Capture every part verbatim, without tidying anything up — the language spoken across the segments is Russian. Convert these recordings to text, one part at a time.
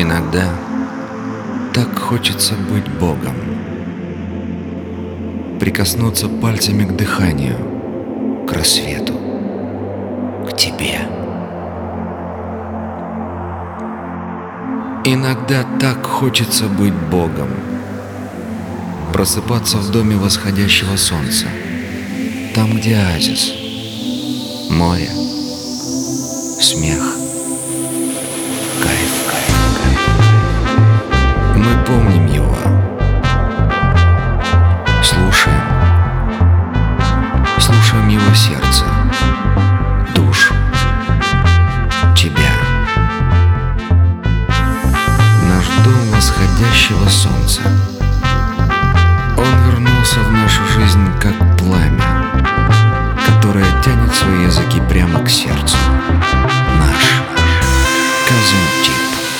Иногда так хочется быть Богом, прикоснуться пальцами к дыханию, к рассвету, к тебе. Иногда так хочется быть Богом, просыпаться в доме восходящего солнца, там, где оазис, море, смех, кайф, кайф, кайф. Мы помним его, слушаем, слушаем его сердце, душу, тебя. Наш дом восходящего солнца. Он вернулся в нашу жизнь как пламя, которое тянет свои языки прямо к сердцу. Наш Казантип.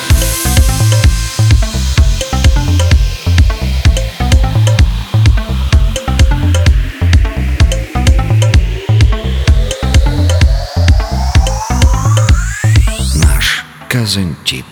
Наш Казантип.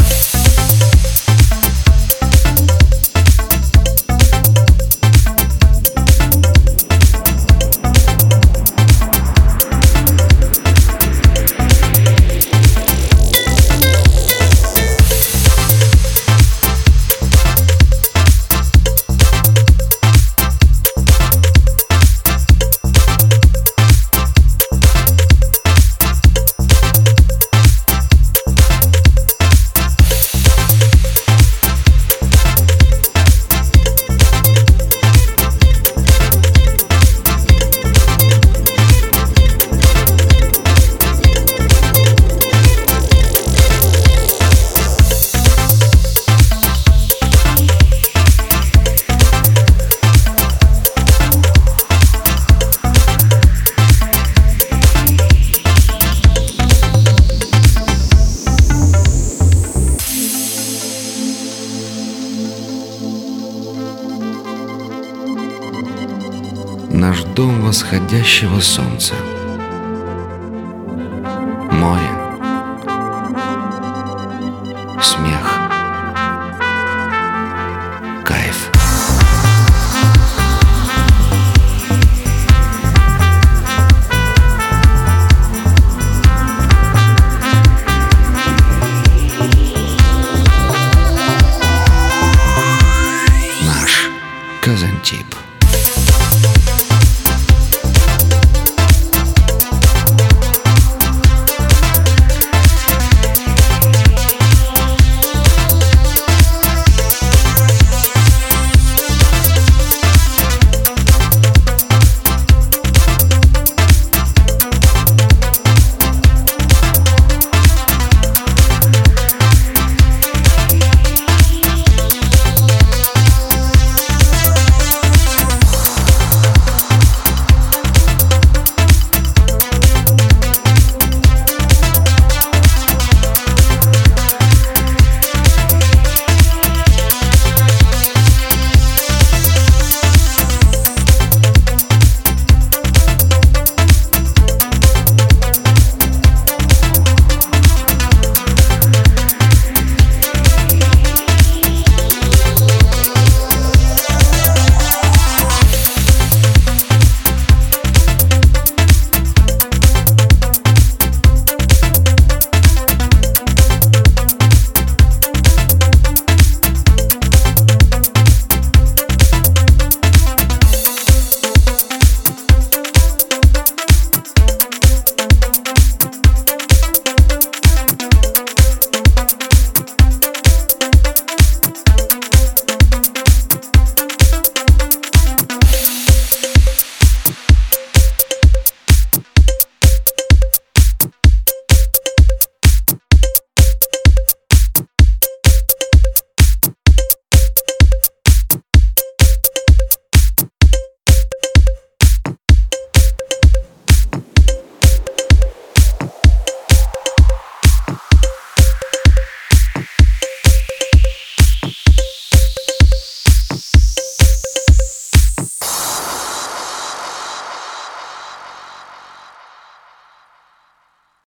Наш дом восходящего солнца. Море, смех,